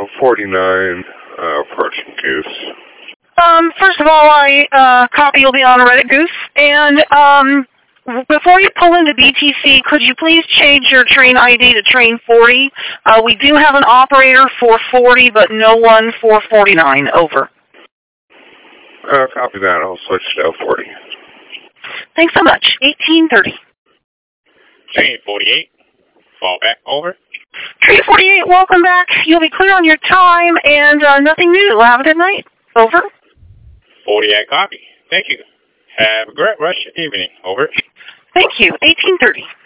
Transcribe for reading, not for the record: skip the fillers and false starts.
49, approaching Goose. First of all, I copy you'll be on Reddit Goose, and before you pull into BTC, could you please change your train ID to train 40? We do have an operator for 40, but no one for 49. Over. Copy that. I'll switch to 40. Thanks so much. 1830. Train 48. Fall back. Over. Train 48, welcome back. You'll be clear on your time, and nothing new. Have a good night. Over. 48 copy. Thank you. Have a great rest of your evening. Over. Thank you. 1830.